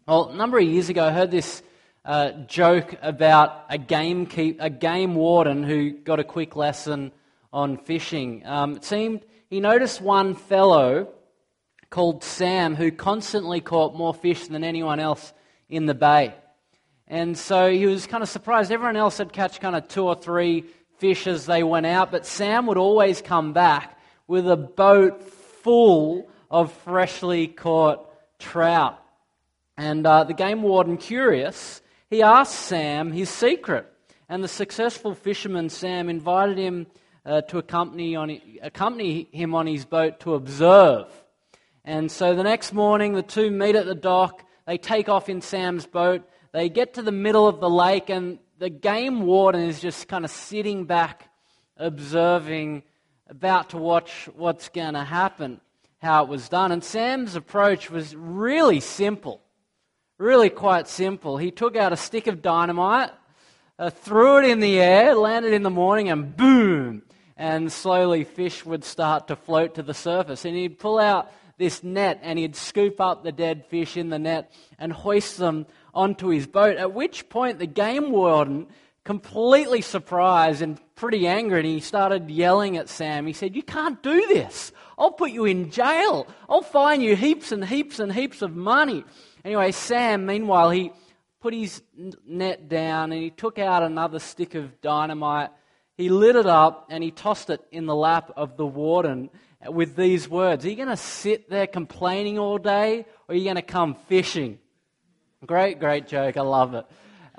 Well, a number of years ago, I heard this joke about a game warden who got a quick lesson on fishing. It seemed he noticed one fellow called Sam who constantly caught more fish than anyone else in the bay. And so he was kind of surprised. Everyone else had catch kind of 2 or 3 fish as they went out, but Sam would always come back with a boat full of freshly caught trout. And the game warden, curious, he asked Sam his secret. And the successful fisherman, Sam, invited him to accompany him on his boat to observe. And so the next morning, the two meet at the dock. They take off in Sam's boat. They get to the middle of the lake, and the game warden is just kind of sitting back, observing, about to watch what's going to happen, how it was done. And Sam's approach was really simple. Really quite simple. He took out a stick of dynamite, threw it in the air, landed in the morning, and boom! And slowly fish would start to float to the surface. And he'd pull out this net and he'd scoop up the dead fish in the net and hoist them onto his boat. At which point the game warden, completely surprised and pretty angry, and he started yelling at Sam. He said, "You can't do this. I'll put you in jail. I'll fine you heaps and heaps and heaps of money." Anyway, Sam, meanwhile, he put his net down and he took out another stick of dynamite. He lit it up and he tossed it in the lap of the warden with these words: "Are you going to sit there complaining all day, or are you going to come fishing?" Great joke. I love it.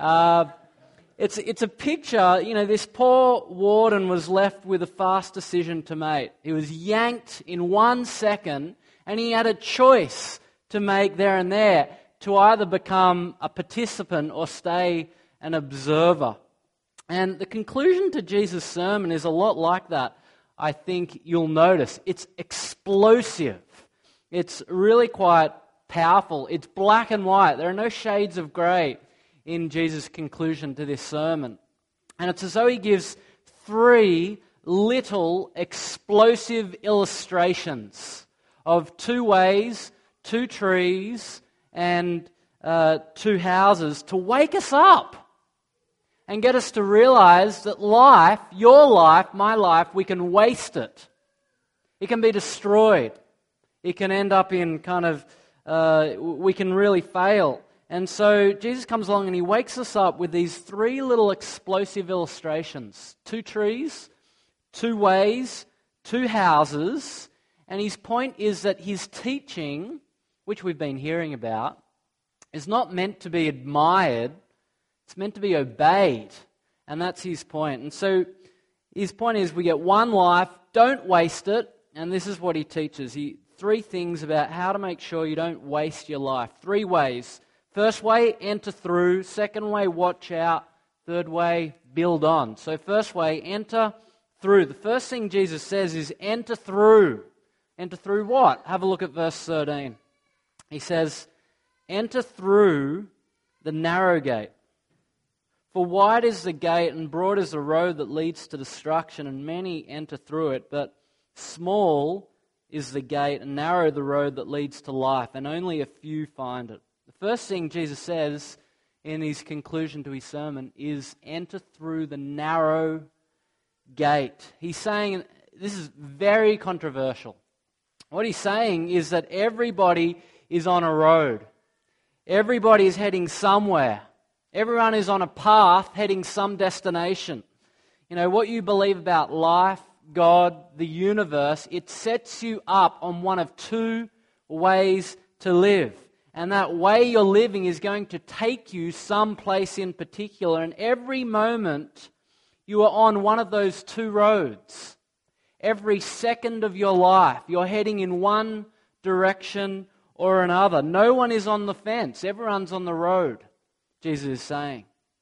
It's a picture, this poor warden was left with a fast decision to make. He was yanked in 1 second, and he had a choice to make there and there, to either become a participant or stay an observer. And the conclusion to Jesus' sermon is a lot like that. I think you'll notice it's explosive. It's really quite powerful. It's black and white. There are no shades of grey in Jesus' conclusion to this sermon. And it's as though he gives 3 little explosive illustrations of 2 ways, 2 trees, and 2 houses to wake us up and get us to realize that life, your life, my life, we can waste it. It can be destroyed. It can end up in we can really fail. And so Jesus comes along and he wakes us up with these 3 little explosive illustrations. 2 trees, 2 ways, 2 houses. And his point is that his teaching, which we've been hearing about, is not meant to be admired. It's meant to be obeyed. And that's his point. And so his point is we get one life, don't waste it. And this is what he teaches. 3 things about how to make sure you don't waste your life. 3 ways. First way, enter through. Second way, watch out. Third way, build on. So first way, enter through. The first thing Jesus says is enter through. Enter through what? Have a look at verse 13. He says, enter through the narrow gate. For wide is the gate and broad is the road that leads to destruction, and many enter through it. But small is the gate and narrow the road that leads to life, and only a few find it. The first thing Jesus says in his conclusion to his sermon is enter through the narrow gate. He's saying, this is very controversial. What he's saying is that everybody is on a road. Everybody is heading somewhere. Everyone is on a path heading some destination. What you believe about life, God, the universe, it sets you up on one of 2 ways to live. And that way you're living is going to take you someplace in particular. And every moment you are on one of those 2 roads. Every second of your life, you're heading in one direction or another. No one is on the fence. Everyone's on the road, Jesus is saying.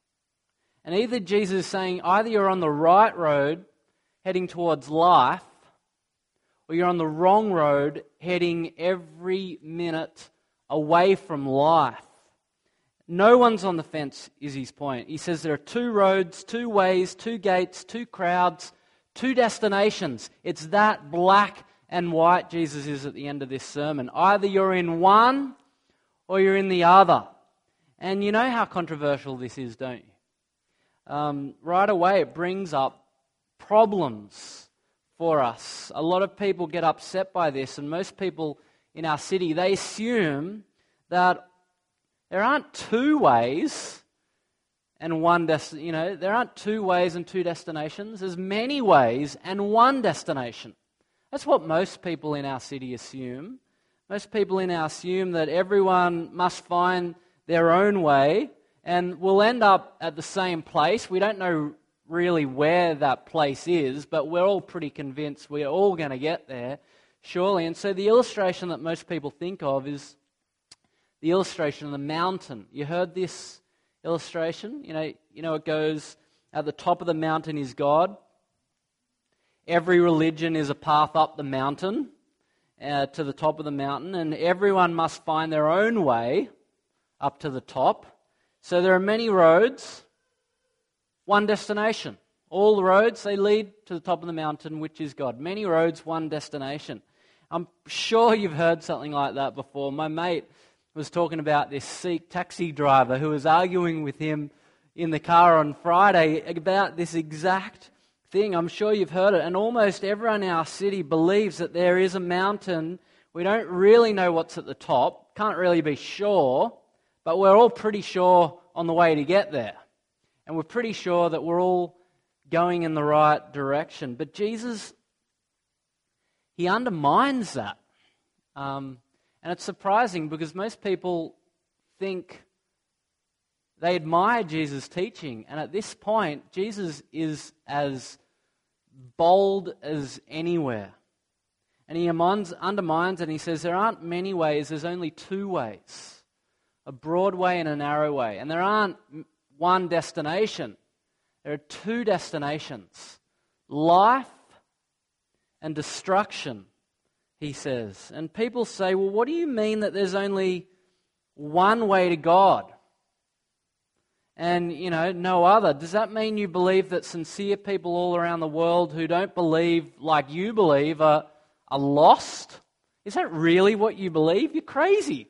And either Jesus is saying either you're on the right road heading towards life, or you're on the wrong road heading every minute away from life. No one's on the fence is his point. He says there are 2 roads, 2 ways, 2 gates, 2 crowds, 2 destinations. It's that black and white Jesus is at the end of this sermon. Either you're in one or you're in the other. And you know how controversial this is, don't you? Right away it brings up problems for us. A lot of people get upset by this, and most people in our city, they assume that there aren't two ways and one there aren't two ways and two destinations. There's many ways and one destination. That's what most people in our city assume. Most people in our assume that everyone must find their own way and we'll end up at the same place. We don't know really where that place is, but we're all pretty convinced we're all going to get there, surely. And so the illustration that most people think of is the illustration of the mountain. You heard this illustration? You know it goes, at the top of the mountain is God. Every religion is a path up the mountain, to the top of the mountain, and everyone must find their own way up to the top. So there are many roads, one destination. All the roads, they lead to the top of the mountain, which is God. Many roads, one destination. I'm sure you've heard something like that before. My mate was talking about this Sikh taxi driver who was arguing with him in the car on Friday about this exact thing. I'm sure you've heard it. And almost everyone in our city believes that there is a mountain. We don't really know what's at the top. Can't really be sure. But we're all pretty sure on the way to get there. And we're pretty sure that we're all going in the right direction. But Jesus, he undermines that. And it's surprising because most people think they admire Jesus' teaching. And at this point, Jesus is as bold as anywhere. And he undermines and he says there aren't many ways, there's only two ways. A broad way and a narrow way. And there aren't one destination. There are two destinations. Life and destruction, he says. And people say, well, what do you mean that there's only one way to God? And, no other. Does that mean you believe that sincere people all around the world who don't believe like you believe are lost? Is that really what you believe? You're crazy.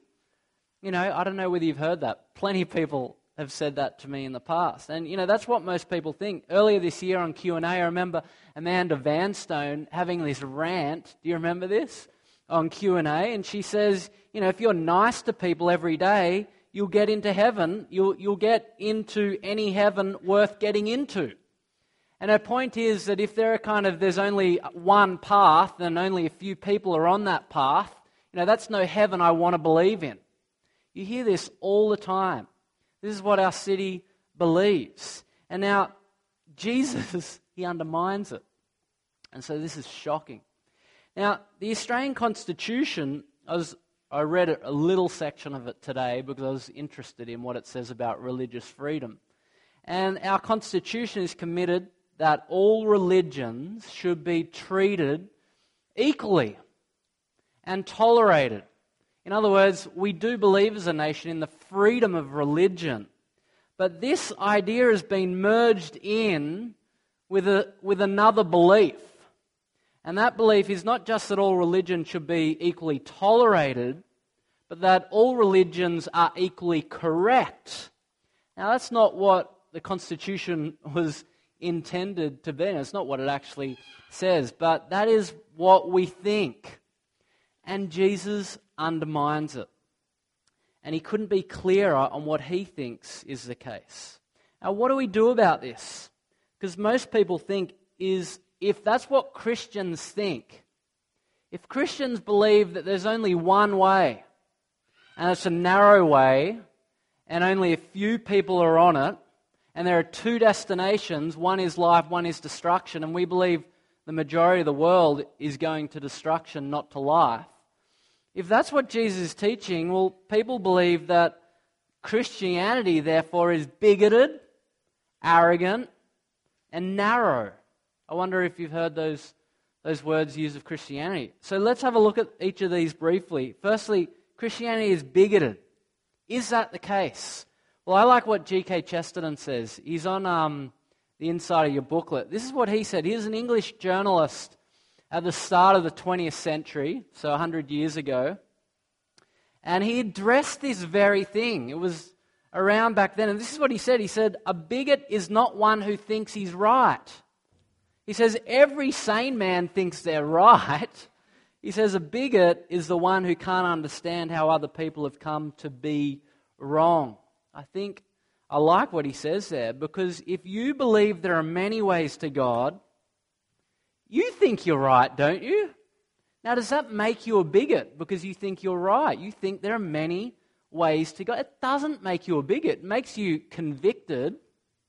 I don't know whether you've heard that. Plenty of people have said that to me in the past. And, that's what most people think. Earlier this year on Q&A, I remember Amanda Vanstone having this rant. Do you remember this? On Q&A. And she says, if you're nice to people every day, you'll get into heaven. You'll get into any heaven worth getting into. And her point is that if there's only one path and only a few people are on that path, that's no heaven I want to believe in. You hear this all the time. This is what our city believes. And now, Jesus, he undermines it. And so this is shocking. Now, the Australian Constitution, I read a little section of it today because I was interested in what it says about religious freedom. And our Constitution is committed that all religions should be treated equally and tolerated. In other words, we do believe as a nation in the freedom of religion. But this idea has been merged in with another belief. And that belief is not just that all religions should be equally tolerated, but that all religions are equally correct. Now, that's not what the Constitution was intended to be. It's not what it actually says, but that is what we think. And Jesus undermines it. And he couldn't be clearer on what he thinks is the case. Now, what do we do about this? Because most people think if that's what Christians think, if Christians believe that there's only one way, and it's a narrow way, and only a few people are on it, and there are two destinations, one is life, one is destruction, and we believe the majority of the world is going to destruction, not to life. If that's what Jesus is teaching, well, people believe that Christianity, therefore, is bigoted, arrogant, and narrow. I wonder if you've heard those words used of Christianity. So let's have a look at each of these briefly. Firstly, Christianity is bigoted. Is that the case? Well, I like what G.K. Chesterton says. He's on the inside of your booklet. This is what he said. He was an English journalist at the start of the 20th century, so 100 years ago. And he addressed this very thing. It was around back then. And this is what he said. He said, a bigot is not one who thinks he's right. He says, every sane man thinks they're right. He says, a bigot is the one who can't understand how other people have come to be wrong. I like what he says there, because if you believe there are many ways to God, you think you're right, don't you? Now, does that make you a bigot because you think you're right? You think there are many ways to God. It doesn't make you a bigot. It makes you convicted.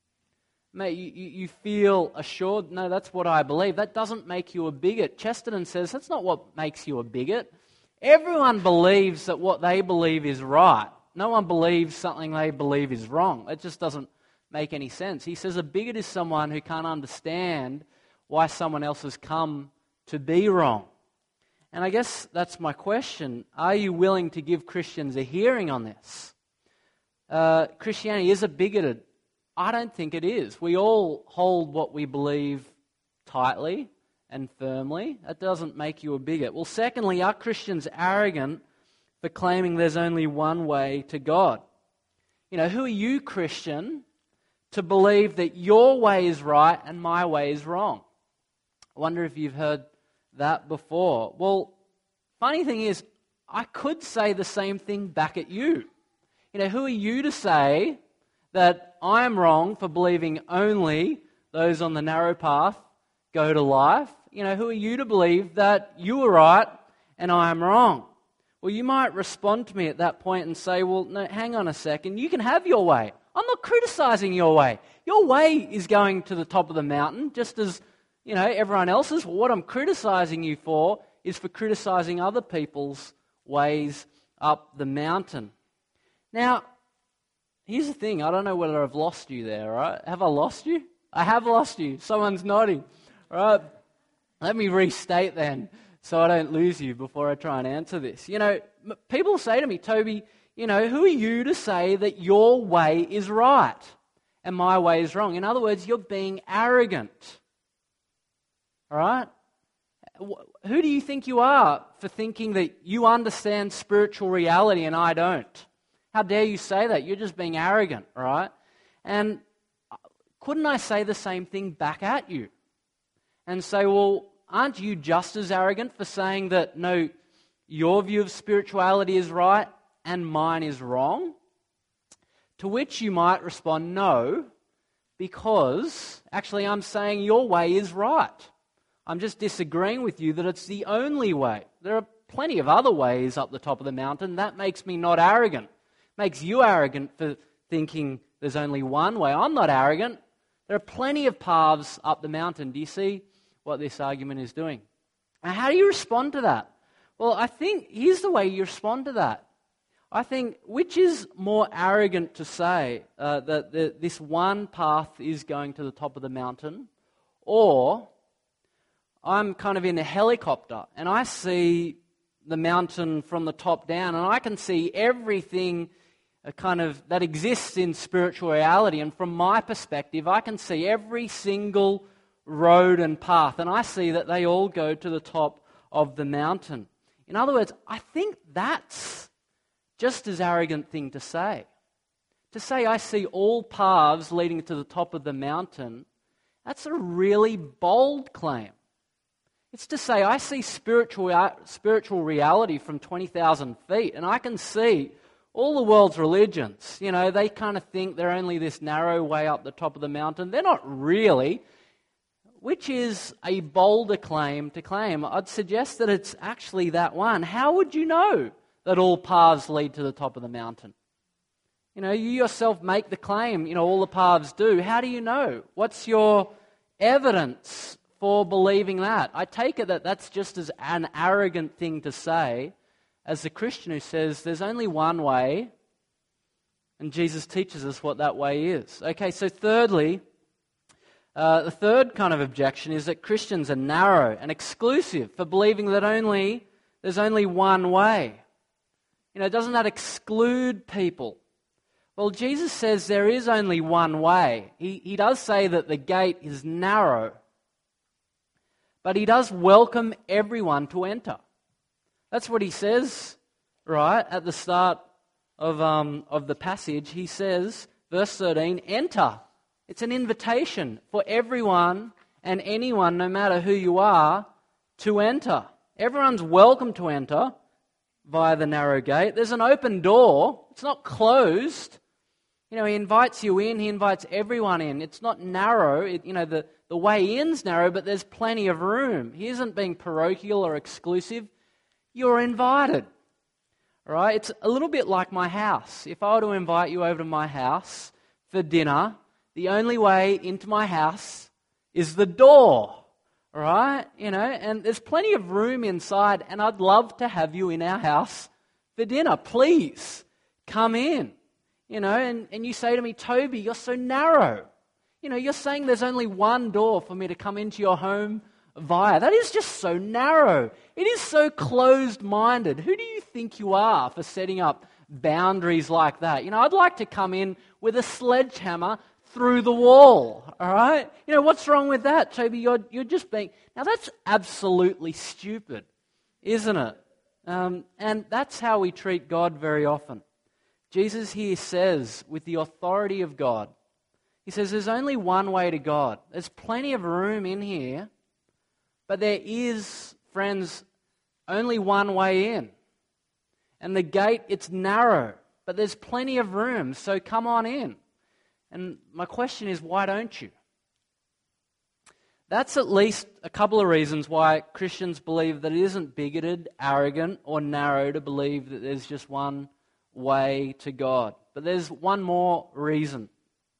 You feel assured, no, that's what I believe. That doesn't make you a bigot. Chesterton says that's not what makes you a bigot. Everyone believes that what they believe is right. No one believes something they believe is wrong. It just doesn't make any sense. He says a bigot is someone who can't understand why someone else has come to be wrong. And I guess that's my question. Are you willing to give Christians a hearing on this? Christianity is a bigoted. I don't think it is. We all hold what we believe tightly and firmly. That doesn't make you a bigot. Well, secondly, are Christians arrogant for claiming there's only one way to God? Who are you, Christian, to believe that your way is right and my way is wrong? I wonder if you've heard that before. Well, funny thing is, I could say the same thing back at you. Who are you to say that I am wrong for believing only those on the narrow path go to life? Who are you to believe that you are right and I am wrong? Well, you might respond to me at that point and say, well, no, hang on a second. You can have your way. I'm not criticizing your way. Your way is going to the top of the mountain, just as everyone else's. Well, what I'm criticizing you for is for criticizing other people's ways up the mountain. Now, here's the thing. I don't know whether I've lost you there, right? Have I lost you? I have lost you. Someone's nodding. All right. Let me restate then, so I don't lose you before I try and answer this. People say to me, Toby, who are you to say that your way is right and my way is wrong? In other words, you're being arrogant. All right? Who do you think you are for thinking that you understand spiritual reality and I don't? How dare you say that? You're just being arrogant, right? And couldn't I say the same thing back at you? And say, well, aren't you just as arrogant for saying that, no, your view of spirituality is right and mine is wrong? To which you might respond, no, because actually I'm saying your way is right. I'm just disagreeing with you that it's the only way. There are plenty of other ways up the top of the mountain. That makes me not arrogant. Makes you arrogant for thinking there's only one way. I'm not arrogant. There are plenty of paths up the mountain. Do you see what this argument is doing? Now, how do you respond to that? Well, I think here's the way you respond to that. I think, which is more arrogant to say that this one path is going to the top of the mountain, or I'm kind of in a helicopter and I see the mountain from the top down and I can see everything that exists in spiritual reality, and from my perspective I can see every single road and path and I see that they all go to the top of the mountain. In other words, I think that's just as arrogant thing to say. To say I see all paths leading to the top of the mountain, that's a really bold claim. It's to say I see spiritual reality from 20,000 feet and I can see all the world's religions. They kind of think they're only this narrow way up the top of the mountain. They're not really, which is a bolder claim to claim. I'd suggest that it's actually that one. How would you know that all paths lead to the top of the mountain? You yourself make the claim, all the paths do. How do you know? What's your evidence for believing that? I take it that that's just as an arrogant thing to say as the Christian who says there's only one way and Jesus teaches us what that way is. Okay, so thirdly, the third kind of objection is that Christians are narrow and exclusive for believing that there's only one way. Doesn't that exclude people? Well, Jesus says there is only one way. He does say that the gate is narrow, but he does welcome everyone to enter. That's what he says, right, at the start of the passage, he says, verse 13, enter. It's an invitation for everyone and anyone, no matter who you are, to enter. Everyone's welcome to enter via the narrow gate. There's an open door. It's not closed. He invites you in. He invites everyone in. It's not narrow. The way in's narrow, but there's plenty of room. He isn't being parochial or exclusive. You're invited. All right? It's a little bit like my house. If I were to invite you over to my house for dinner, the only way into my house is the door. All right? And there's plenty of room inside, and I'd love to have you in our house for dinner. Please, come in. And you say to me, Toby, you're so narrow. You're saying there's only one door for me to come into your home via. That is just so narrow. It is so closed-minded. Who do you think you are for setting up boundaries like that? I'd like to come in with a sledgehammer through the wall, all right? What's wrong with that, Toby? You're just being... Now, that's absolutely stupid, isn't it? And that's how we treat God very often. Jesus here says, with the authority of God, he says there's only one way to God. There's plenty of room in here, but there is, friends, only one way in. And the gate, it's narrow, but there's plenty of room, so come on in. And my question is, why don't you? That's at least a couple of reasons why Christians believe that it isn't bigoted, arrogant, or narrow to believe that there's just one way to God. But there's one more reason.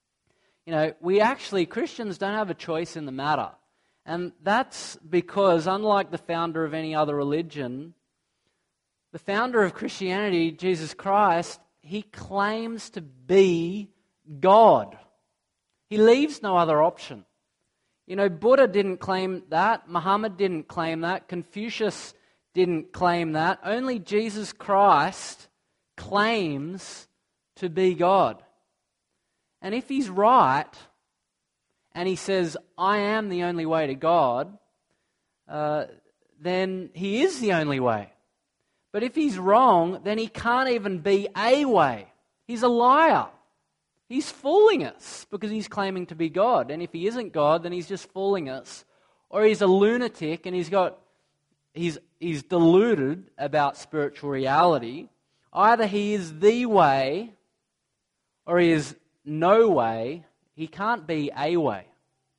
Christians don't have a choice in the matter. And that's because, unlike the founder of any other religion, the founder of Christianity, Jesus Christ, he claims to be God. He leaves no other option. Buddha didn't claim that. Muhammad didn't claim that. Confucius didn't claim that. Only Jesus Christ claims to be God. And if he's right, and he says, I am the only way to God, then he is the only way. But if he's wrong, then he can't even be a way. He's a liar. He's fooling us because he's claiming to be God. And if he isn't God, then he's just fooling us. Or he's a lunatic and he's deluded about spiritual reality. Either he is the way or he is no way. He can't be a way.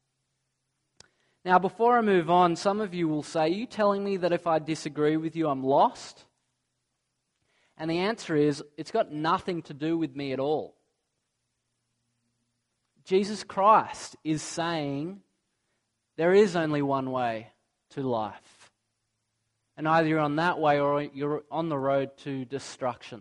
Now, before I move on, some of you will say, are you telling me that if I disagree with you, I'm lost? And the answer is, it's got nothing to do with me at all. Jesus Christ is saying there is only one way to life. And either you're on that way or you're on the road to destruction.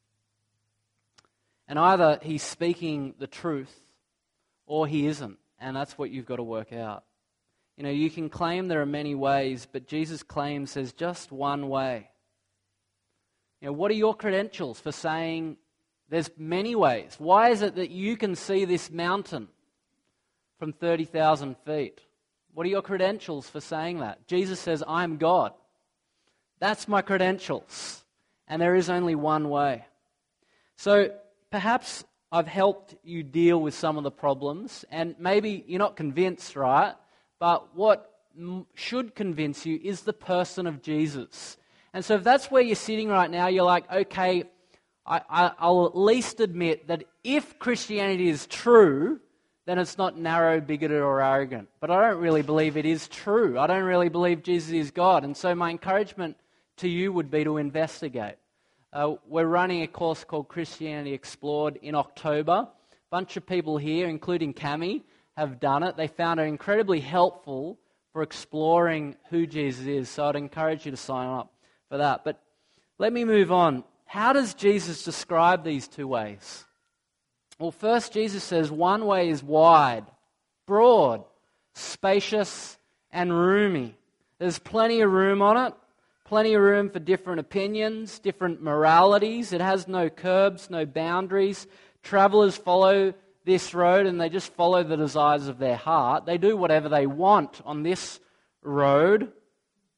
And either he's speaking the truth or he isn't. And that's what you've got to work out. You can claim there are many ways, but Jesus claims there's just one way. What are your credentials for saying there's many ways? Why is it that you can see this mountain from 30,000 feet? What are your credentials for saying that? Jesus says, I'm God. That's my credentials. And there is only one way. So perhaps I've helped you deal with some of the problems, and maybe you're not convinced, right? But what should convince you is the person of Jesus. And so if that's where you're sitting right now, you're like, okay, I'll at least admit that if Christianity is true, then it's not narrow, bigoted, or arrogant. But I don't really believe it is true. I don't really believe Jesus is God. And so my encouragement to you would be to investigate. We're running a course called Christianity Explored in October. A bunch of people here, including Cami, have done it. They found it incredibly helpful for exploring who Jesus is. So I'd encourage you to sign up for that. But let me move on. How does Jesus describe these two ways? Well, first, Jesus says one way is wide, broad, spacious, and roomy. There's plenty of room on it, plenty of room for different opinions, different moralities. It has no curbs, no boundaries. Travelers follow this road and they just follow the desires of their heart. They do whatever they want on this road.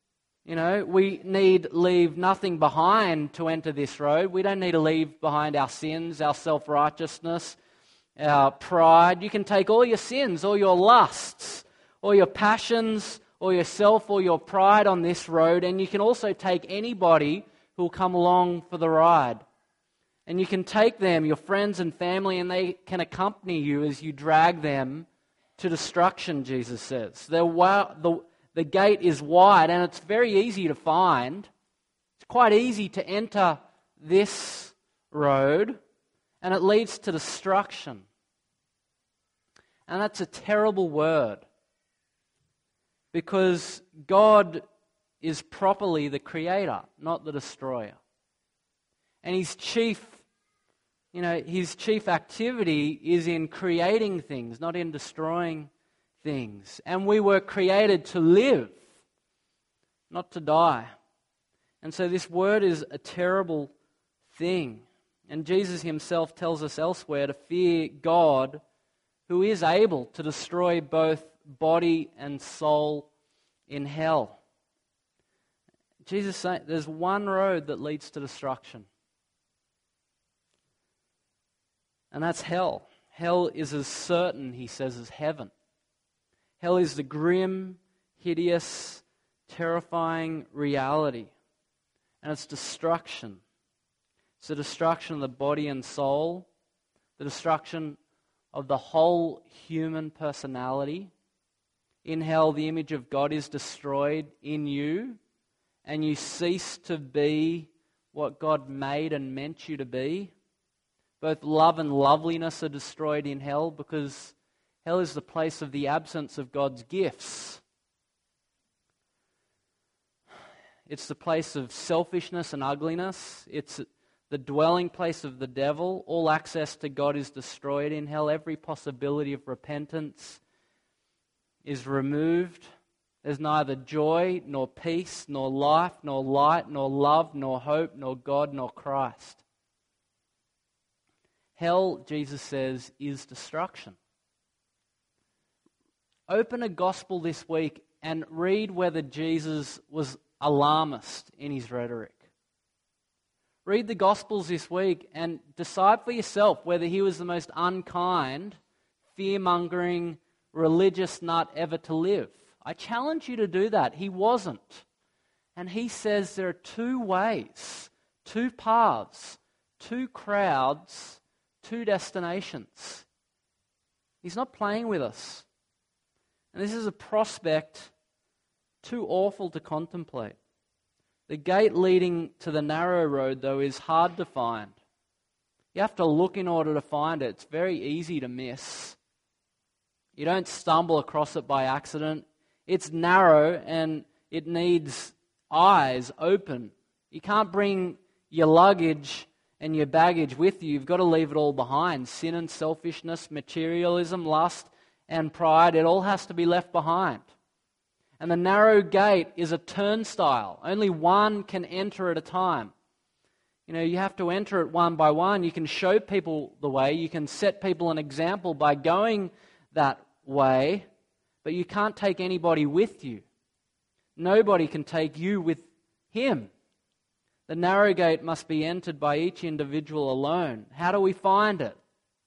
We need leave nothing behind to enter this road. We don't need to leave behind our sins, our self-righteousness, our pride. You can take all your sins, all your lusts, all your passions, all yourself, all your pride on this road, and you can also take anybody who will come along for the ride. And you can take them, your friends and family, and they can accompany you as you drag them to destruction, Jesus says. The gate is wide and it's very easy to find. It's quite easy to enter this road, and it leads to destruction. And that's a terrible word, because God is properly the creator, not the destroyer. And his chief activity is in creating things, not in destroying things. And we were created to live, not to die. And so this word is a terrible thing. And Jesus himself tells us elsewhere to fear God, who is able to destroy both body and soul in hell. Jesus saying there's one road that leads to destruction. And that's hell. Hell is as certain, he says, as heaven. Hell is the grim, hideous, terrifying reality. And it's destruction. It's the destruction of the body and soul, the destruction of the whole human personality. In hell, the image of God is destroyed in you, and you cease to be what God made and meant you to be. Both love and loveliness are destroyed in hell, because hell is the place of the absence of God's gifts. It's the place of selfishness and ugliness. It's the dwelling place of the devil. All access to God is destroyed in hell. Every possibility of repentance is removed. There's neither joy, nor peace, nor life, nor light, nor love, nor hope, nor God, nor Christ. Hell, Jesus says, is destruction. Open a gospel this week and read whether Jesus was alarmist in his rhetoric. Read the Gospels this week and decide for yourself whether he was the most unkind, fear-mongering, religious nut ever to live. I challenge you to do that. He wasn't. And he says there are two ways, two paths, two crowds, two destinations. He's not playing with us. And this is a prospect too awful to contemplate. The gate leading to the narrow road, though, is hard to find. You have to look in order to find it. It's very easy to miss. You don't stumble across it by accident. It's narrow and it needs eyes open. You can't bring your luggage and your baggage with you. You've got to leave it all behind. Sin and selfishness, materialism, lust and pride, it all has to be left behind. And the narrow gate is a turnstile. Only one can enter at a time. You have to enter it one by one. You can show people the way. You can set people an example by going that way. But you can't take anybody with you. Nobody can take you with him. The narrow gate must be entered by each individual alone. How do we find it?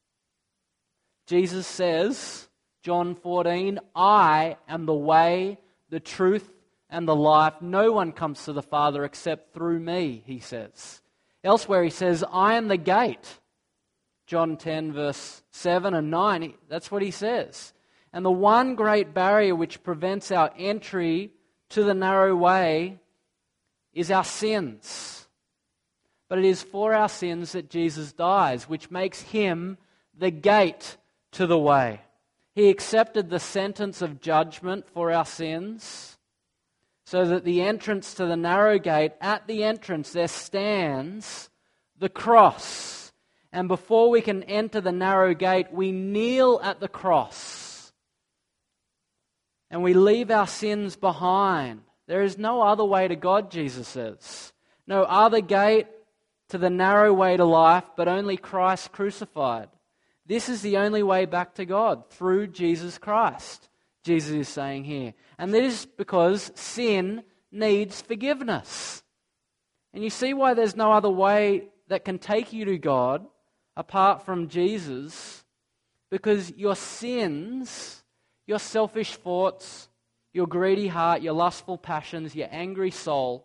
Jesus says, John 14, I am the way, the truth, and the life. No one comes to the Father except through me, he says. Elsewhere he says, I am the gate. John 10, verse 7 and 9, that's what he says. And the one great barrier which prevents our entry to the narrow way is our sins. But it is for our sins that Jesus dies, which makes him the gate to the way. He accepted the sentence of judgment for our sins, so that the entrance to the narrow gate, at the entrance there stands the cross. And before we can enter the narrow gate, we kneel at the cross. And we leave our sins behind. There is no other way to God, Jesus says. No other gate to the narrow way to life, but only Christ crucified. This is the only way back to God, through Jesus Christ, Jesus is saying here. And this is because sin needs forgiveness. And you see why there's no other way that can take you to God apart from Jesus, because your sins, your selfish thoughts, your greedy heart, your lustful passions, your angry soul,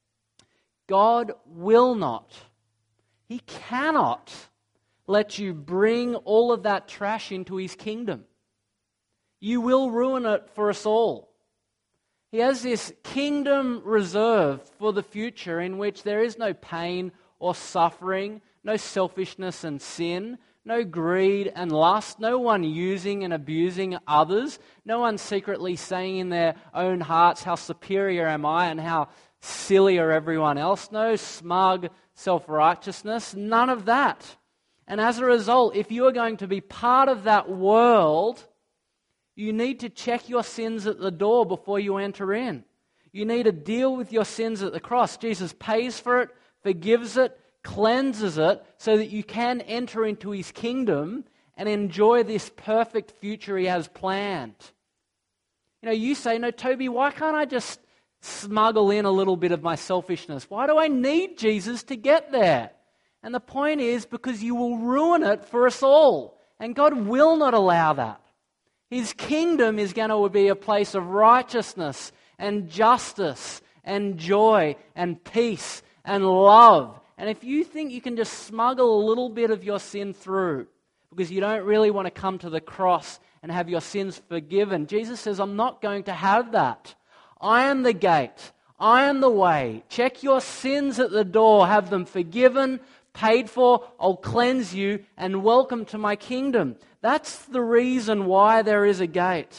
God will not, He cannot let you bring all of that trash into His kingdom. You will ruin it for us all. He has this kingdom reserved for the future in which there is no pain or suffering, no selfishness and sin, no greed and lust, no one using and abusing others, no one secretly saying in their own hearts, how superior am I and how silly are everyone else, no smug self-righteousness, none of that. And as a result, if you are going to be part of that world, you need to check your sins at the door before you enter in. You need to deal with your sins at the cross. Jesus pays for it, forgives it, cleanses it, so that you can enter into His kingdom and enjoy this perfect future He has planned. You know, you say, no, Toby, why can't I just smuggle in a little bit of my selfishness? Why do I need Jesus to get there? And the point is because you will ruin it for us all. And God will not allow that. His kingdom is going to be a place of righteousness and justice and joy and peace and love. And if you think you can just smuggle a little bit of your sin through because you don't really want to come to the cross and have your sins forgiven, Jesus says, I'm not going to have that. I am the gate. I am the way. Check your sins at the door. Have them forgiven, paid for. I'll cleanse you and welcome to my kingdom. That's the reason why there is a gate.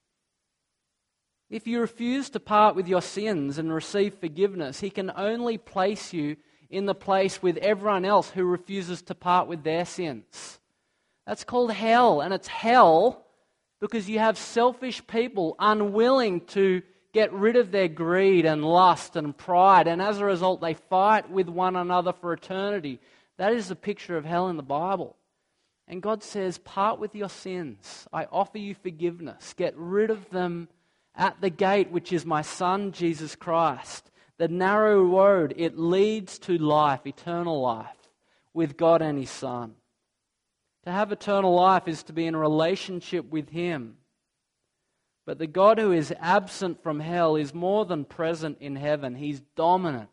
If you refuse to part with your sins and receive forgiveness, He can only place you in the place with everyone else who refuses to part with their sins. That's called hell, and it's hell because you have selfish people unwilling to get rid of their greed and lust and pride, and as a result they fight with one another for eternity. That is the picture of hell in the Bible. And God says, part with your sins. I offer you forgiveness. Get rid of them at the gate, which is my Son, Jesus Christ. The narrow road, it leads to life, eternal life, with God and His Son. To have eternal life is to be in a relationship with Him. But the God who is absent from hell is more than present in heaven. He's dominant.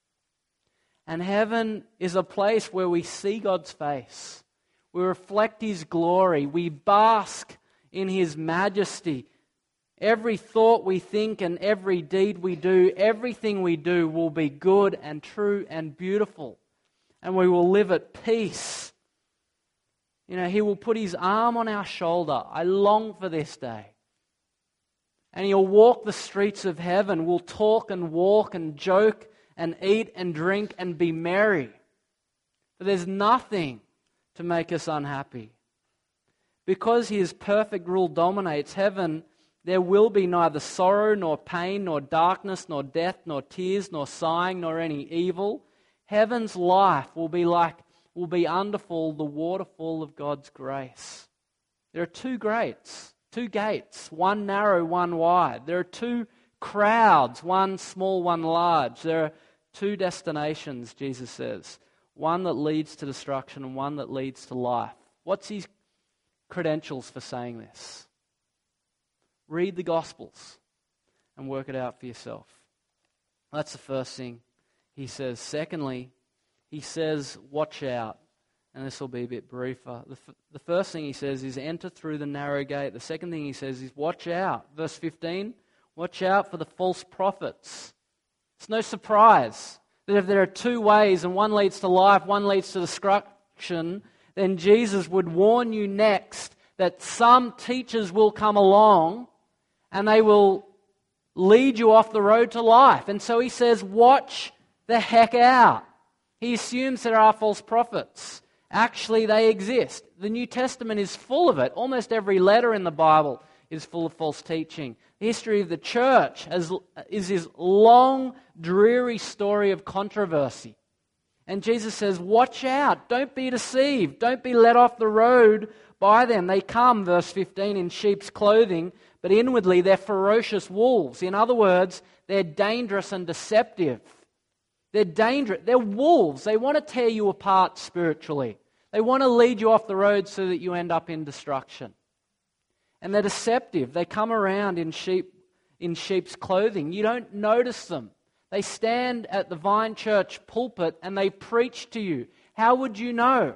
And heaven is a place where we see God's face. We reflect His glory. We bask in His majesty. Every thought we think and every deed we do, everything we do will be good and true and beautiful. And we will live at peace. You know, He will put His arm on our shoulder. I long for this day. And He'll walk the streets of heaven. We'll talk and walk and joke and eat and drink and be merry. But there's nothing to make us unhappy. Because His perfect rule dominates heaven, there will be neither sorrow, nor pain, nor darkness, nor death, nor tears, nor sighing, nor any evil. Heaven's life will be underfall, the waterfall of God's grace. There are two gates, one narrow, one wide. There are two crowds, one small, one large. There are two destinations, Jesus says. One that leads to destruction and one that leads to life. What's His credentials for saying this? Read the Gospels and work it out for yourself. That's the first thing He says. Secondly, He says, watch out. And this will be a bit briefer. The first thing He says is enter through the narrow gate. The second thing He says is watch out. Verse 15, watch out for the false prophets. It's no surprise that if there are two ways and one leads to life, one leads to destruction, then Jesus would warn you next that some teachers will come along and they will lead you off the road to life. And so He says, watch the heck out. He assumes there are false prophets. Actually, they exist. The New Testament is full of it. Almost every letter in the Bible is full of false teaching. The history of the church is this long, dreary story of controversy. And Jesus says, watch out. Don't be deceived. Don't be led off the road by them. They come, verse 15, in sheep's clothing, but inwardly they're ferocious wolves. In other words, they're dangerous and deceptive. They're dangerous. They're wolves. They want to tear you apart spiritually. They want to lead you off the road so that you end up in destruction. And they're deceptive. They come around in sheep's clothing. You don't notice them. They stand at the Vine Church pulpit and they preach to you. How would you know?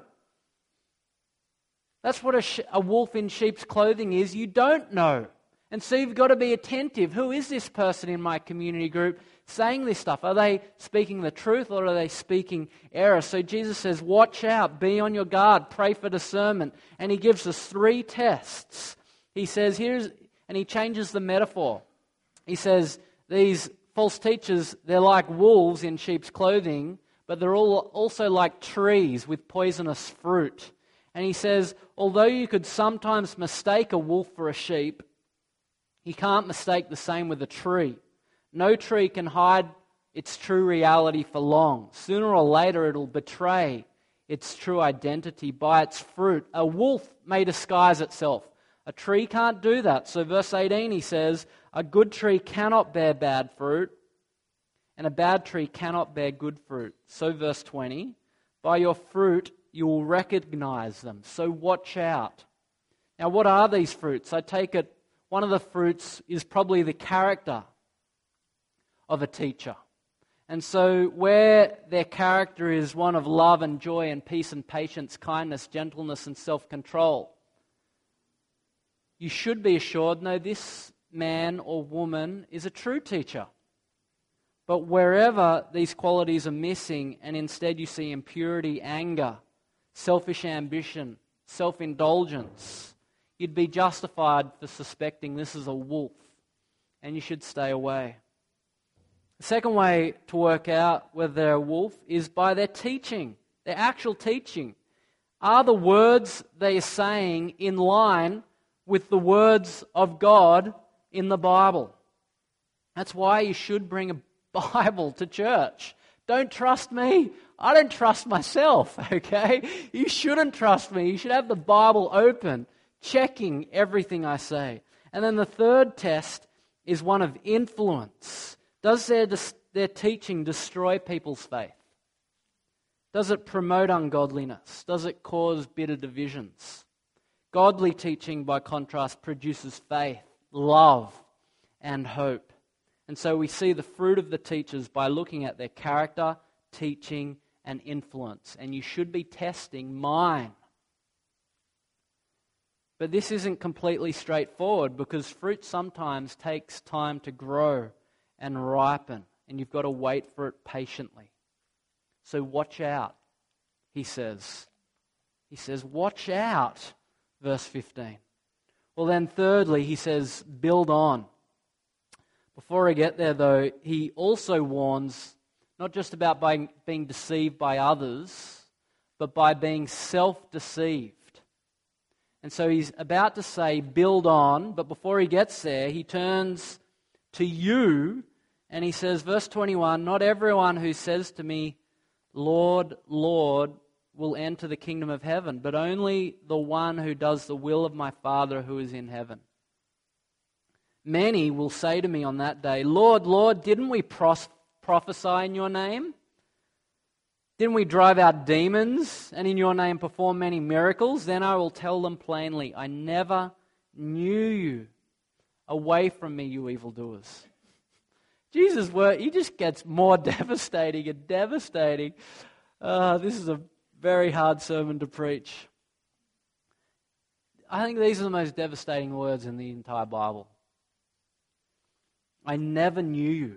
That's what a wolf in sheep's clothing is. You don't know. And so you've got to be attentive. Who is this person in my community group saying this stuff? Are they speaking the truth or are they speaking error? So Jesus says, watch out, be on your guard, pray for discernment. And he gives us 3 tests. He says, and he changes the metaphor. He says, these false teachers, they're like wolves in sheep's clothing, but they're also like trees with poisonous fruit. And he says, although you could sometimes mistake a wolf for a sheep, you can't mistake the same with a tree. No tree can hide its true reality for long. Sooner or later it'll betray its true identity by its fruit. A wolf may disguise itself. A tree can't do that. So verse 18 he says, a good tree cannot bear bad fruit, and a bad tree cannot bear good fruit. So verse 20, by your fruit you will recognize them. So watch out. Now what are these fruits? I take it one of the fruits is probably the character of a teacher. And so where their character is one of love and joy and peace and patience, kindness, gentleness and self-control, you should be assured, no, this man or woman is a true teacher. But wherever these qualities are missing and instead you see impurity, anger, selfish ambition, self-indulgence, you'd be justified for suspecting this is a wolf and you should stay away. The second way to work out whether they're a wolf is by their teaching, their actual teaching. Are the words they are saying in line with the words of God in the Bible? That's why you should bring a Bible to church. Don't trust me. I don't trust myself, okay? You shouldn't trust me. You should have the Bible open, checking everything I say. And then the third test is one of influence. Does their teaching destroy people's faith? Does it promote ungodliness? Does it cause bitter divisions? Godly teaching, by contrast, produces faith, love, and hope. And so we see the fruit of the teachers by looking at their character, teaching, and influence. And you should be testing mine. But this isn't completely straightforward because fruit sometimes takes time to grow and ripen. And you've got to wait for it patiently. So watch out, he says. He says, watch out, verse 15. Well then, thirdly, he says, build on. Before I get there, though, he also warns not just about being deceived by others, but by being self-deceived. And so he's about to say, build on, but before he gets there, he turns to you and he says, verse 21, not everyone who says to me, Lord, Lord, will enter the kingdom of heaven, but only the one who does the will of my Father who is in heaven. Many will say to me on that day, Lord, Lord, didn't we prophesy in your name? Didn't we drive out demons and in your name perform many miracles? Then I will tell them plainly, I never knew you. Away from me, you evildoers. Jesus' word, he just gets more devastating and devastating. This is a very hard sermon to preach. I think these are the most devastating words in the entire Bible. I never knew you.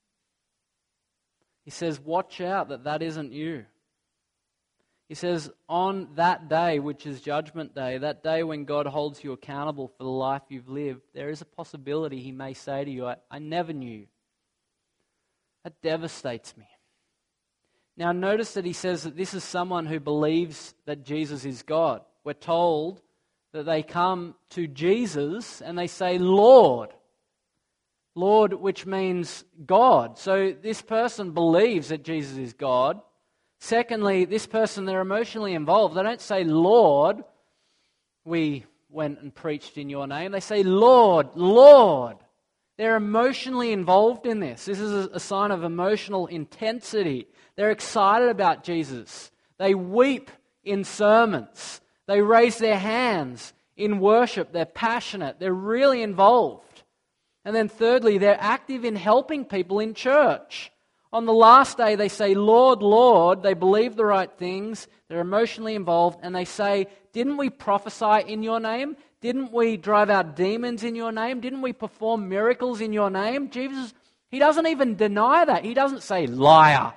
He says, watch out that isn't you. He says, on that day, which is Judgment Day, that day when God holds you accountable for the life you've lived, there is a possibility he may say to you, I never knew you. That devastates me. Now notice that he says that this is someone who believes that Jesus is God. We're told that they come to Jesus and they say, Lord. Lord, which means God. So this person believes that Jesus is God. Secondly, this person, they're emotionally involved. They don't say, Lord, we went and preached in your name? They say, Lord, Lord. They're emotionally involved in this. This is a sign of emotional intensity. They're excited about Jesus. They weep in sermons. They raise their hands in worship. They're passionate. They're really involved. And then thirdly, they're active in helping people in church. On the last day, they say, Lord, Lord. They believe the right things. They're emotionally involved. And they say, didn't we prophesy in your name? Didn't we drive out demons in your name? Didn't we perform miracles in your name? Jesus, he doesn't even deny that. He doesn't say, liar.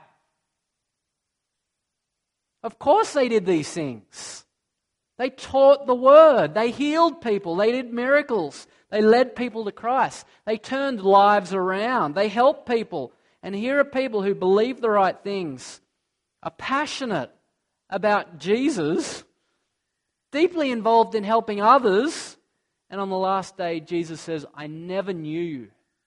Of course they did these things. They taught the word. They healed people. They did miracles. They led people to Christ. They turned lives around. They helped people. And here are people who believe the right things, are passionate about Jesus, deeply involved in helping others, and on the last day, Jesus says, I never knew you.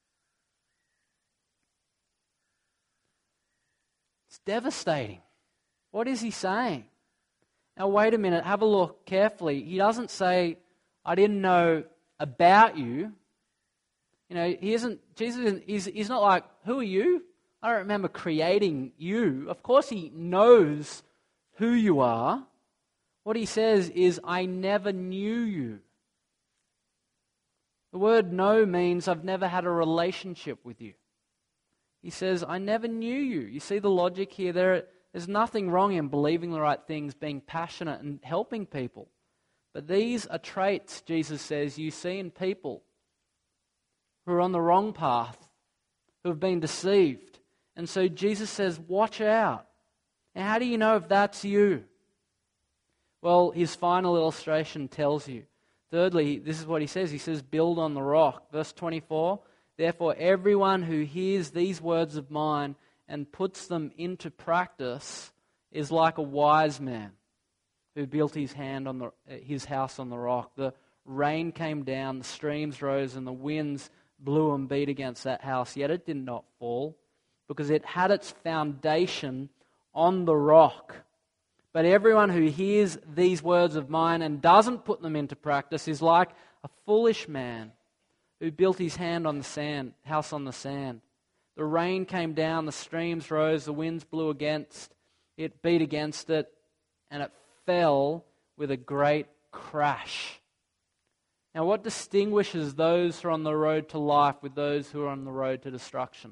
It's devastating. What is he saying? Now, wait a minute, have a look carefully. He doesn't say, I didn't know about you. You know, he's not like, who are you? I don't remember creating you. Of course he knows who you are. What he says is, I never knew you. The word know means I've never had a relationship with you. He says, I never knew you. You see the logic here? There's nothing wrong in believing the right things, being passionate and helping people. But these are traits, Jesus says, you see in people who are on the wrong path, who have been deceived. And so Jesus says, watch out. And how do you know if that's you? Well, his final illustration tells you. Thirdly, this is what he says. He says, build on the rock. Verse 24, therefore everyone who hears these words of mine and puts them into practice is like a wise man who built his house on the rock. The rain came down, the streams rose, and the winds blew and beat against that house, yet it did not fall, because it had its foundation on the rock. But everyone who hears these words of mine and doesn't put them into practice is like a foolish man who built his house on the sand. The rain came down, the streams rose, the winds blew against it, beat against it, and it fell with a great crash. Now, what distinguishes those who are on the road to life with those who are on the road to destruction?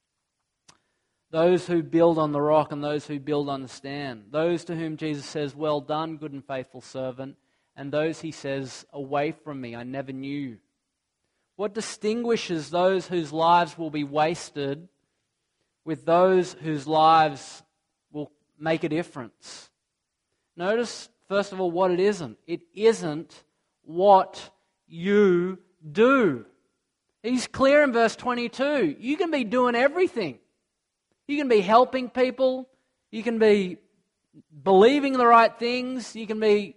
Those who build on the rock and those who build on the sand. Those to whom Jesus says, well done, good and faithful servant. And those he says, away from me, I never knew you. What distinguishes those whose lives will be wasted with those whose lives will make a difference? Notice, first of all, what it isn't. It isn't what you do. He's clear in verse 22. You can be doing everything. You can be helping people. You can be believing the right things. You can be,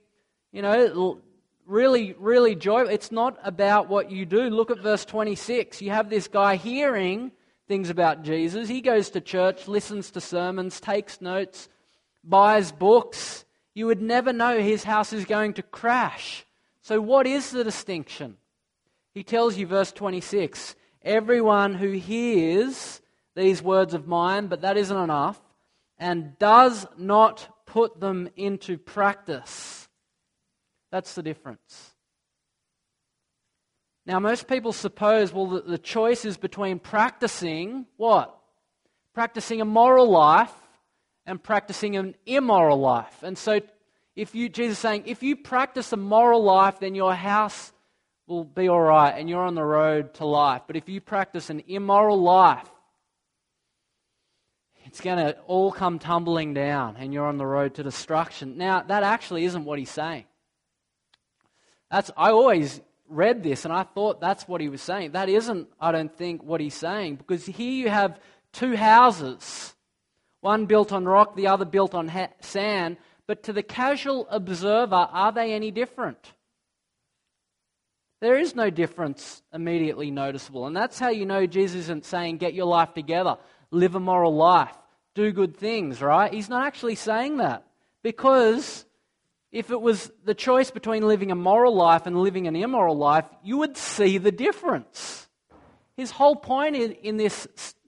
really, really joyful. It's not about what you do. Look at verse 26. You have this guy hearing things about Jesus. He goes to church, listens to sermons, takes notes, buys books. You would never know his house is going to crash. So what is the distinction? He tells you, verse 26, everyone who hears these words of mine, but that isn't enough, and does not put them into practice. That's the difference. Now, most people suppose, well, the choice is between practicing what? Practicing a moral life and practicing an immoral life. And so, Jesus is saying, if you practice a moral life, then your house will be all right and you're on the road to life. But if you practice an immoral life, it's going to all come tumbling down and you're on the road to destruction. Now, that actually isn't what he's saying. I always read this and I thought that's what he was saying. That isn't, I don't think, what he's saying, because here you have two houses, one built on rock, the other built on sand, but to the casual observer, are they any different? There is no difference immediately noticeable, and that's how you know Jesus isn't saying get your life together, live a moral life, do good things, right? He's not actually saying that, because If it was the choice between living a moral life and living an immoral life, you would see the difference. His whole point in this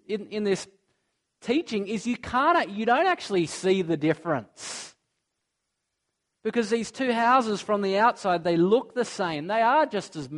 teaching is you don't actually see the difference. Because these two houses from the outside, they look the same. They are just as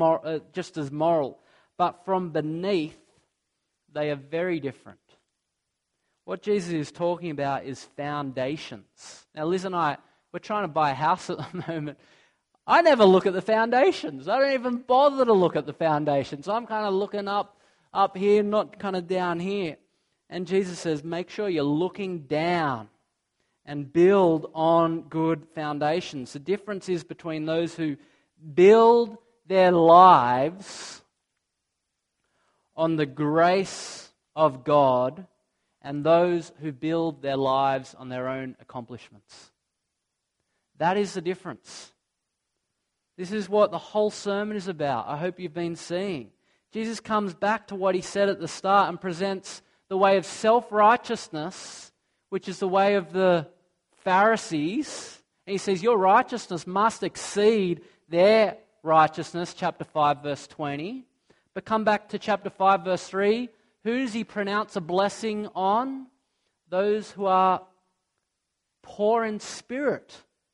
moral. But from beneath, they are very different. What Jesus is talking about is foundations. Now Liz and I, we're trying to buy a house at the moment. I never look at the foundations. I don't even bother to look at the foundations. I'm kind of looking up here, not kind of down here. And Jesus says, make sure you're looking down and build on good foundations. The difference is between those who build their lives on the grace of God and those who build their lives on their own accomplishments. That is the difference. This is what the whole sermon is about. I hope you've been seeing. Jesus comes back to what he said at the start and presents the way of self-righteousness, which is the way of the Pharisees. And he says, your righteousness must exceed their righteousness, chapter 5, verse 20. But come back to chapter 5, verse 3. Who does he pronounce a blessing on? Those who are poor in spirit.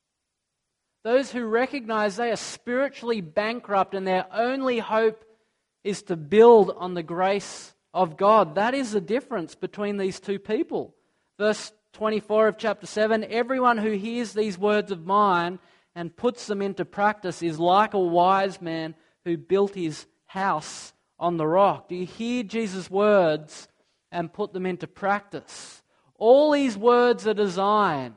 Those who recognize they are spiritually bankrupt and their only hope is to build on the grace of God. That is the difference between these two people. Verse 24 of chapter 7, everyone who hears these words of mine and puts them into practice is like a wise man who built his house on the rock. Do you hear Jesus' words and put them into practice? All these words are designed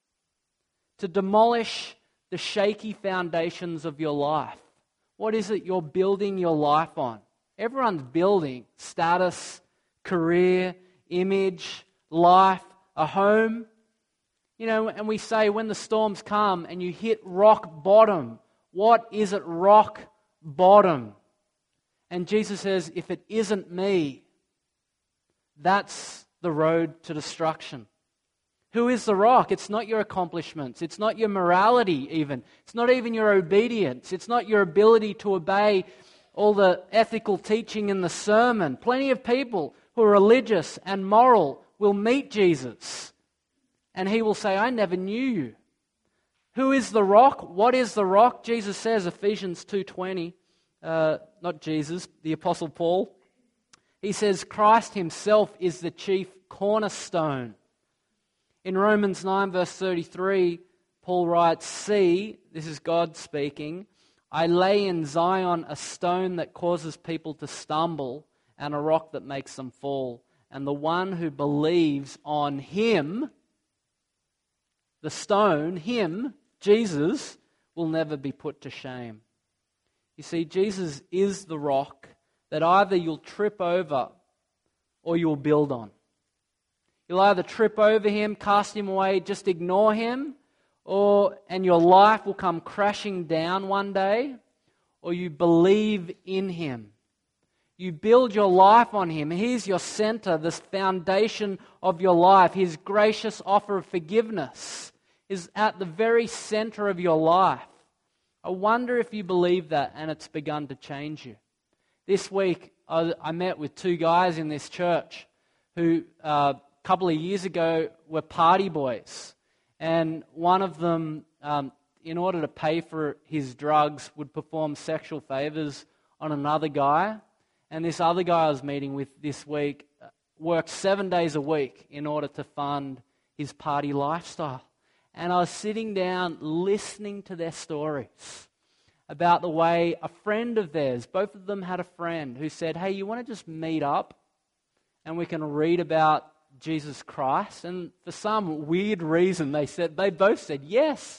to demolish the shaky foundations of your life. What is it you're building your life on? Everyone's building status, career, image, life, a home. You know, and we say when the storms come and you hit rock bottom, what is it rock bottom? And Jesus says, if it isn't me, that's the road to destruction. Who is the rock? It's not your accomplishments. It's not your morality even. It's not even your obedience. It's not your ability to obey all the ethical teaching in the sermon. Plenty of people who are religious and moral will meet Jesus and he will say, I never knew you. Who is the rock? What is the rock? Jesus says, Ephesians 2:20, not Jesus, the Apostle Paul. He says, Christ himself is the chief cornerstone. In Romans 9 verse 33, Paul writes, see, this is God speaking, I lay in Zion a stone that causes people to stumble and a rock that makes them fall. And the one who believes on him, the stone, him, Jesus, will never be put to shame. You see, Jesus is the rock that either you'll trip over or you'll build on. You'll either trip over him, cast him away, just ignore him, and your life will come crashing down one day, or you believe in him. You build your life on him. He's your center, this foundation of your life. His gracious offer of forgiveness is at the very center of your life. I wonder if you believe that and it's begun to change you. This week, I met with two guys in this church who couple of years ago were party boys, and one of them, in order to pay for his drugs, would perform sexual favors on another guy, and this other guy I was meeting with this week worked 7 days a week in order to fund his party lifestyle. And I was sitting down listening to their stories about the way a friend of theirs, both of them had a friend who said, hey, you want to just meet up and we can read about Jesus Christ? And for some weird reason, they both said yes.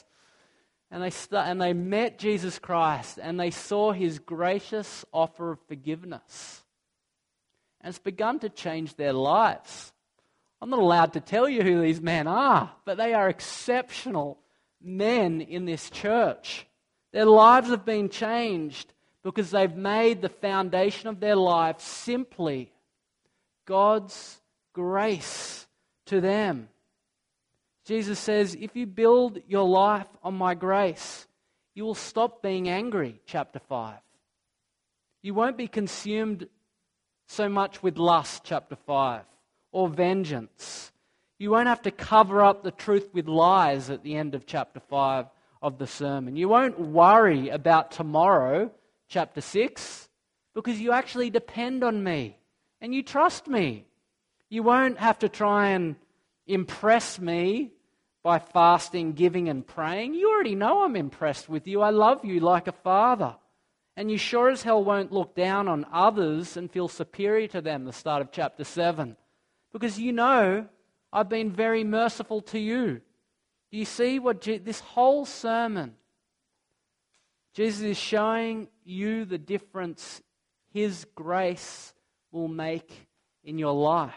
And they met Jesus Christ and they saw his gracious offer of forgiveness. And it's begun to change their lives. I'm not allowed to tell you who these men are, but they are exceptional men in this church. Their lives have been changed because they've made the foundation of their life simply God's grace to them. Jesus says, if you build your life on my grace, you will stop being angry, chapter 5. You won't be consumed so much with lust, chapter 5, or vengeance. You won't have to cover up the truth with lies at the end of chapter 5 of the sermon. You won't worry about tomorrow, chapter 6, because you actually depend on me and you trust me. You won't have to try and impress me by fasting, giving and praying. You already know I'm impressed with you. I love you like a father. And you sure as hell won't look down on others and feel superior to them, the start of chapter 7. Because you know I've been very merciful to you. Do you see what this whole sermon, Jesus is showing you the difference His grace will make in your life.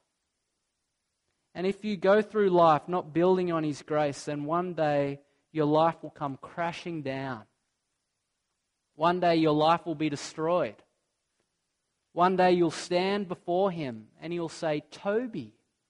And if you go through life not building on His grace, then one day your life will come crashing down. One day your life will be destroyed. One day you'll stand before Him and He'll say, Toby,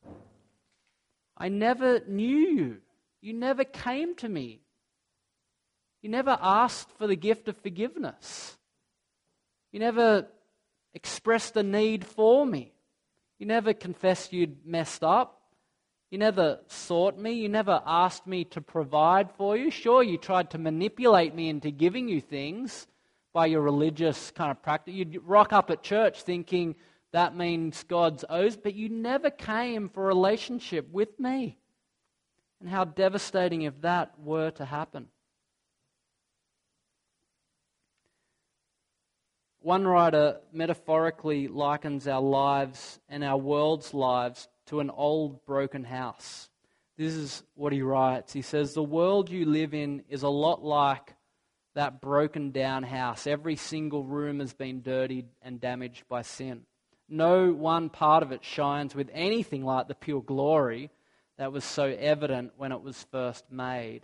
I never knew you. You never came to me. You never asked for the gift of forgiveness. You never expressed a need for me. You never confessed you'd messed up. You never sought me. You never asked me to provide for you. Sure, you tried to manipulate me into giving you things by your religious kind of practice. You'd rock up at church thinking that means God's owes, but you never came for a relationship with me. And how devastating if that were to happen. One writer metaphorically likens our lives and our world's lives to an old broken house. This is what he writes. He says, the world you live in is a lot like that broken down house. Every single room has been dirtied and damaged by sin. No one part of it shines with anything like the pure glory that was so evident when it was first made.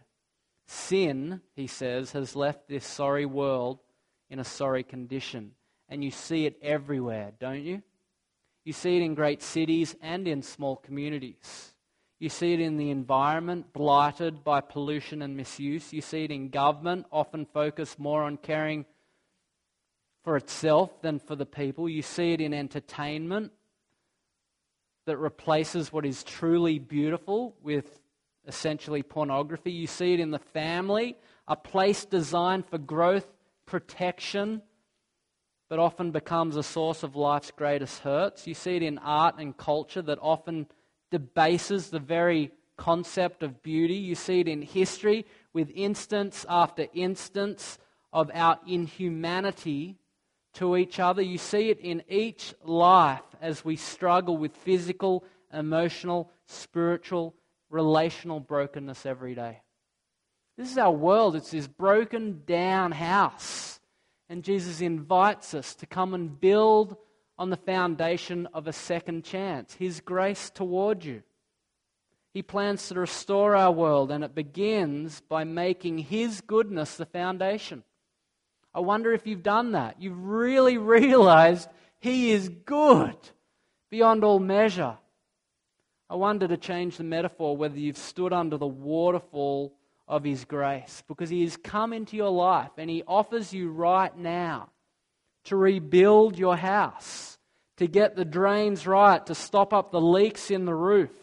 Sin, he says, has left this sorry world in a sorry condition. And you see it everywhere, don't you? You see it in great cities and in small communities. You see it in the environment, blighted by pollution and misuse. You see it in government, often focused more on caring for itself than for the people. You see it in entertainment that replaces what is truly beautiful with essentially pornography. You see it in the family, a place designed for growth, protection, but often becomes a source of life's greatest hurts. You see it in art and culture that often debases the very concept of beauty. You see it in history with instance after instance of our inhumanity to each other. You see it in each life as we struggle with physical, emotional, spiritual, relational brokenness every day. This is our world. It's this broken down house. And Jesus invites us to come and build on the foundation of a second chance, His grace toward you. He plans to restore our world, and it begins by making His goodness the foundation. I wonder if you've done that. You've really realized He is good beyond all measure. I wonder, to change the metaphor, whether you've stood under the waterfall of His grace, because He has come into your life and He offers you right now to rebuild your house, to get the drains right, to stop up the leaks in the roof.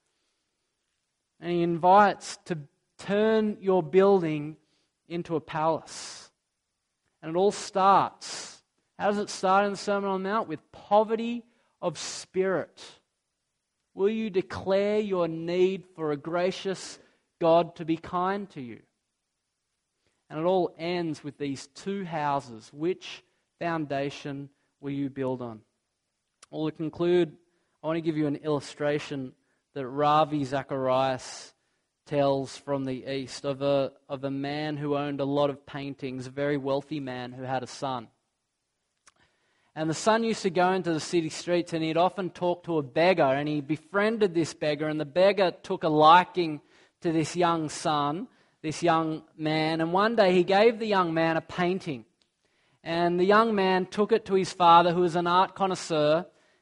And He invites to turn your building into a palace. And it all starts, how does it start in the Sermon on the Mount? With poverty of spirit. Will you declare your need for a gracious God to be kind to you? And it all ends with these two houses. Which foundation will you build on? Well, to conclude, I want to give you an illustration that Ravi Zacharias tells from the East of a man who owned a lot of paintings, a very wealthy man who had a son. And the son used to go into the city streets and he'd often talk to a beggar, and he befriended this beggar, and the beggar took a liking to this young son, this young man, and one day he gave the young man a painting. And the young man took it to his father, who was an art connoisseur,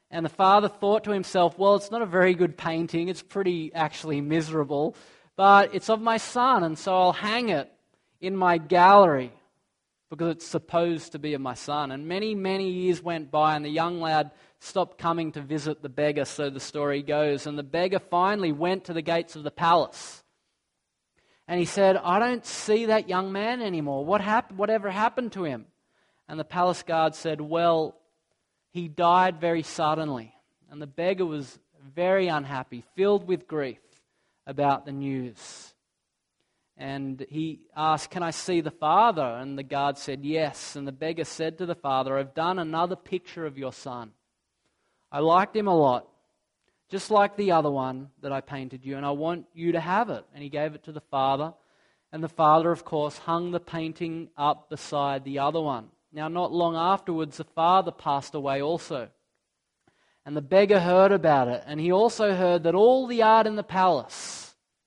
And the father thought to himself, well, it's not a very good painting. It's pretty actually miserable. But it's of my son, and so I'll hang it in my gallery because it's supposed to be of my son. And many, many years went by, and the young lad stopped coming to visit the beggar, so the story goes. And the beggar finally went to the gates of the palace. And he said, I don't see that young man anymore. Whatever happened to him? And the palace guard said, well, he died very suddenly. And the beggar was very unhappy, filled with grief about the news. And he asked, can I see the father? And the guard said, yes. And the beggar said to the father, I've done another picture of your son. I liked him a lot, just like the other one that I painted you, and I want you to have it. And he gave it to the father. And the father, of course, hung the painting up beside the other one. Now, not long afterwards, the father passed away also. And the beggar heard about it, and he also heard that all the art in the palace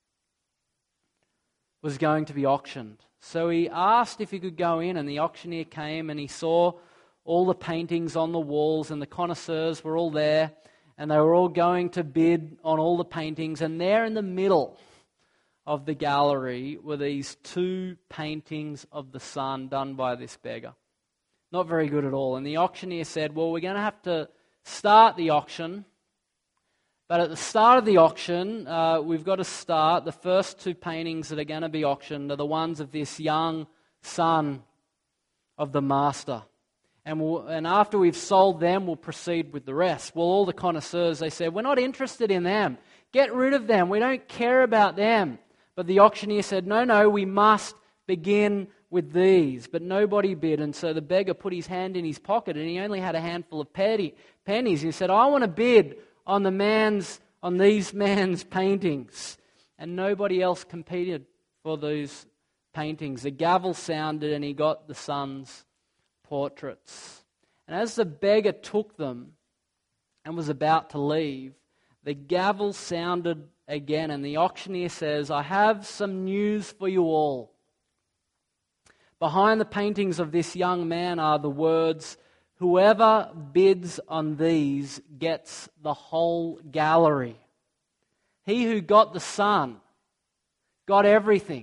was going to be auctioned. So he asked if he could go in, and the auctioneer came, and he saw all the paintings on the walls, and the connoisseurs were all there, and they were all going to bid on all the paintings. And there in the middle of the gallery were these two paintings of the son done by this beggar. Not very good at all. And the auctioneer said, well, we're going to have to start the auction. But at the start of the auction, we've got to start. The first two paintings that are going to be auctioned are the ones of this young son of the master. And after we've sold them, we'll proceed with the rest. Well, all the connoisseurs, they said, we're not interested in them. Get rid of them. We don't care about them. But the auctioneer said, no, we must begin with these. But nobody bid. And so the beggar put his hand in his pocket, and he only had a handful of pennies. He said, I want to bid on these man's paintings. And nobody else competed for those paintings. The gavel sounded, and he got the son's portraits. And as the beggar took them and was about to leave, the gavel sounded again, and the auctioneer says, I have some news for you all. Behind the paintings of this young man are the words, whoever bids on these gets the whole gallery. He who got the son got everything.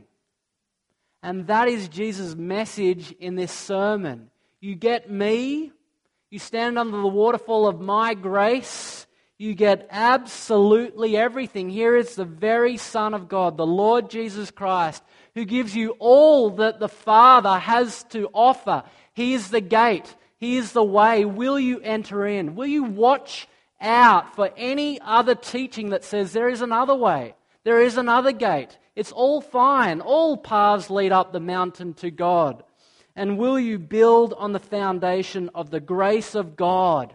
And that is Jesus' message in this sermon. You get me, you stand under the waterfall of my grace, you get absolutely everything. Here is the very Son of God, the Lord Jesus Christ, who gives you all that the Father has to offer. He is the gate. He is the way. Will you enter in? Will you watch out for any other teaching that says there is another way, there is another gate? It's all fine. All paths lead up the mountain to God. And will you build on the foundation of the grace of God,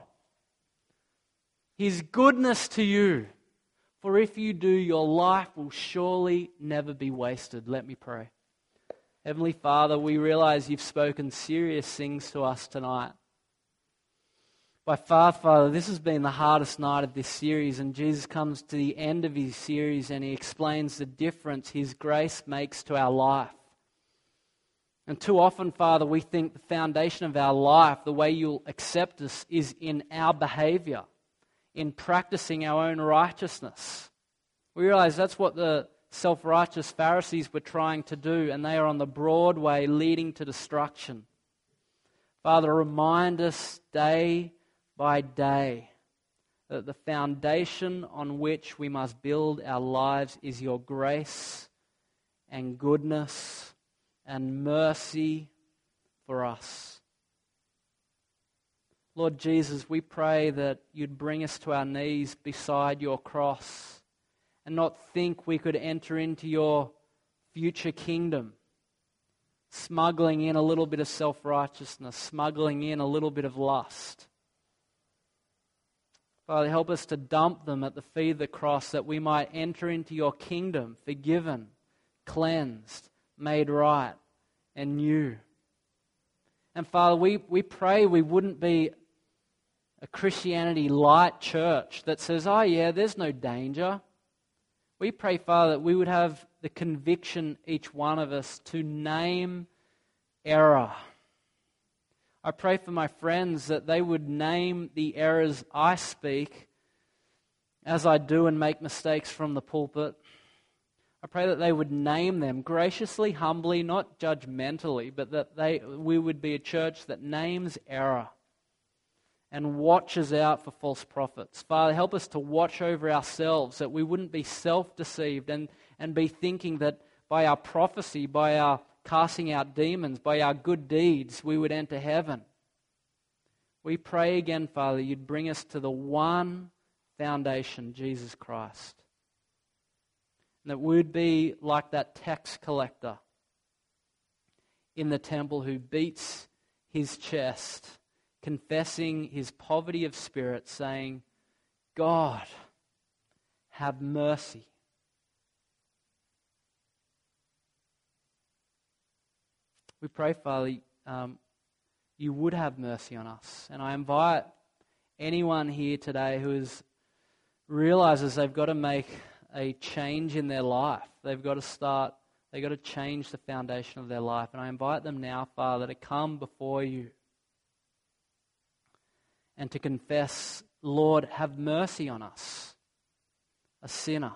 His goodness to you? For if you do, your life will surely never be wasted. Let me pray. Heavenly Father, we realize you've spoken serious things to us tonight. By far, Father, this has been the hardest night of this series, and Jesus comes to the end of his series and he explains the difference his grace makes to our life. And too often, Father, we think the foundation of our life, the way you'll accept us, is in our behavior, in practicing our own righteousness. We realize that's what the self-righteous Pharisees were trying to do, and they are on the broad way leading to destruction. Father, remind us day by day that the foundation on which we must build our lives is your grace and goodness and mercy for us. Lord Jesus, we pray that you'd bring us to our knees beside your cross and not think we could enter into your future kingdom, smuggling in a little bit of self-righteousness, smuggling in a little bit of lust. Father, help us to dump them at the feet of the cross that we might enter into your kingdom, forgiven, cleansed, made right, and new. And Father, we pray we wouldn't be a Christianity light church that says, oh yeah, there's no danger. We pray, Father, that we would have the conviction, each one of us, to name error. I pray for my friends that they would name the errors I speak as I do and make mistakes from the pulpit. I pray that they would name them graciously, humbly, not judgmentally, but that we would be a church that names error and watches out for false prophets. Father, help us to watch over ourselves, that we wouldn't be self-deceived and be thinking that by our prophecy, by our casting out demons, by our good deeds, we would enter heaven. We pray again, Father, you'd bring us to the one foundation, Jesus Christ. And that we'd be like that tax collector in the temple who beats his chest, confessing his poverty of spirit, saying, God, have mercy. We pray, Father, you would have mercy on us. And I invite anyone here today who realizes they've got to make a change in their life. They've got to change the foundation of their life. And I invite them now, Father, to come before you and to confess, Lord, have mercy on us, a sinner.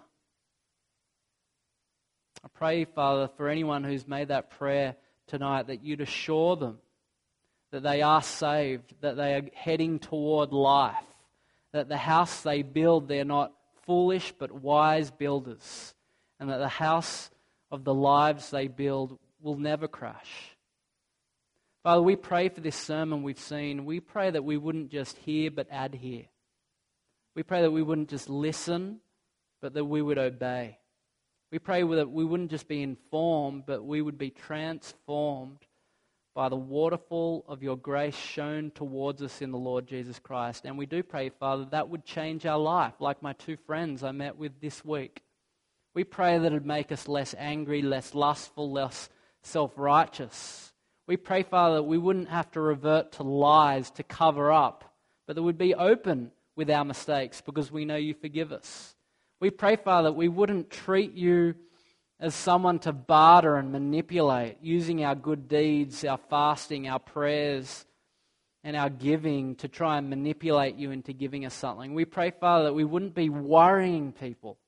I pray, Father, for anyone who's made that prayer tonight, that you'd assure them that they are saved, that they are heading toward life, that the house they build, they're not foolish but wise builders, and that the house of the lives they build will never crash. Father, we pray for this sermon we've seen. We pray that we wouldn't just hear but adhere. We pray that we wouldn't just listen, but that we would obey. We pray that we wouldn't just be informed, but we would be transformed by the waterfall of your grace shown towards us in the Lord Jesus Christ. And we do pray, Father, that would change our life, like my two friends I met with this week. We pray that it would make us less angry, less lustful, less self-righteous. We pray, Father, that we wouldn't have to revert to lies to cover up, but that we'd be open with our mistakes because we know you forgive us. We pray, Father, that we wouldn't treat you as someone to barter and manipulate, using our good deeds, our fasting, our prayers, and our giving to try and manipulate you into giving us something. We pray, Father, that we wouldn't be worrying people.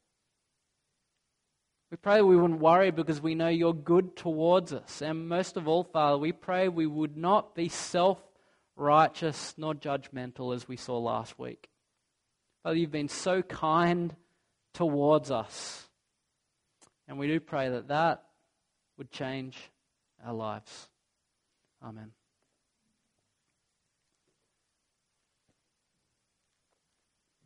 We pray that we wouldn't worry because we know you're good towards us. And most of all, Father, we pray we would not be self-righteous nor judgmental as we saw last week. Father, you've been so kind towards us. And we do pray that that would change our lives. Amen.